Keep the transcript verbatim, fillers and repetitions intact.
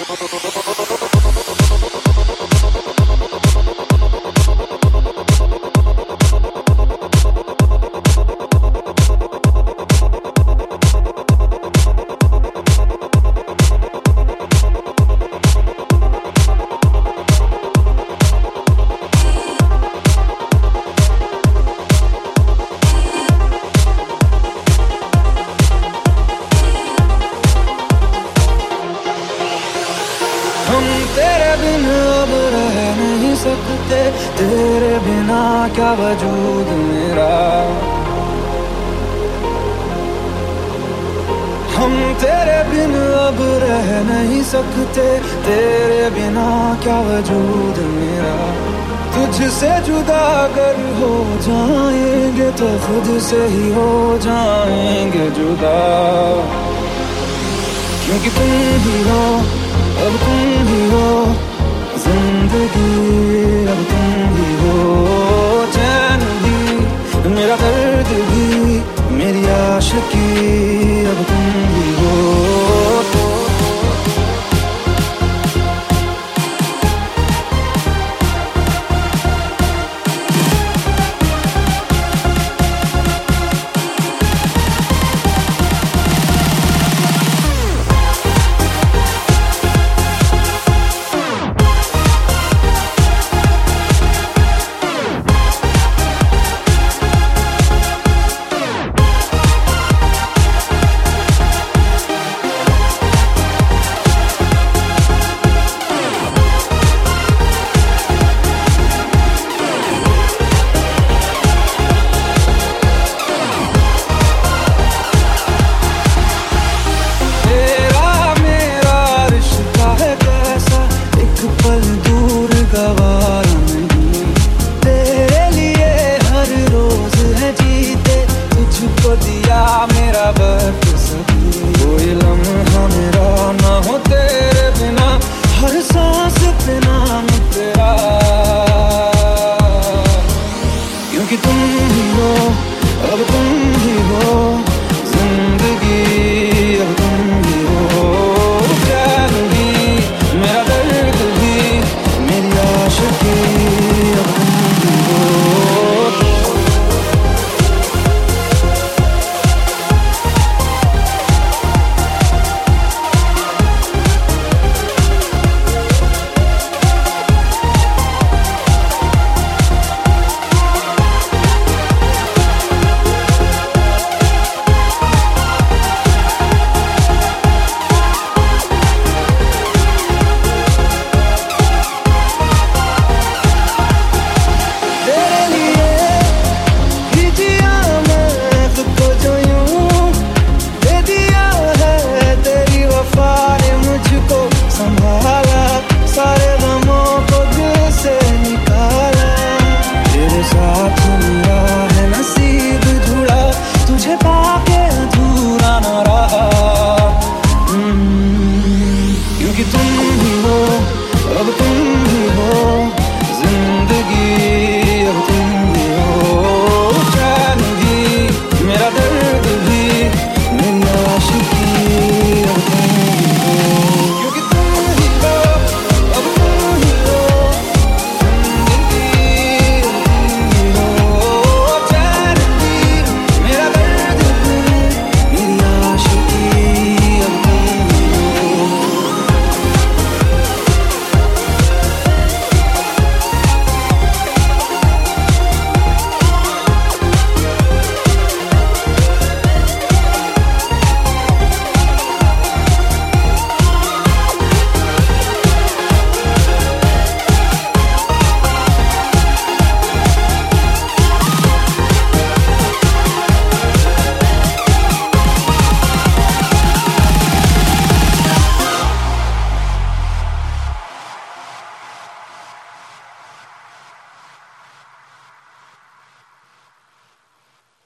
हम तेरे बिन अब रह नहीं सकते, तेरे बिना क्या वजूद मेरा। हम तेरे बिन अब रह नहीं सकते, तेरे बिना क्या वजूद मेरा। तुझसे जुदा अगर हो जाएंगे तो खुद से ही हो जाएंगे जुदा, क्योंकि तुम ही हो, अब तुम ही हो जिंदगी, अब तुम ही हो चैन भी, मेरा दर्द भी, मेरी आशिकी, अब तुम ही हो। मेरा वक्त सभी कोई लम्हा मेरा ना हो तेरे बिना, हर सांस पे नाम तेरा, क्योंकि तुम ही हो, अब तुम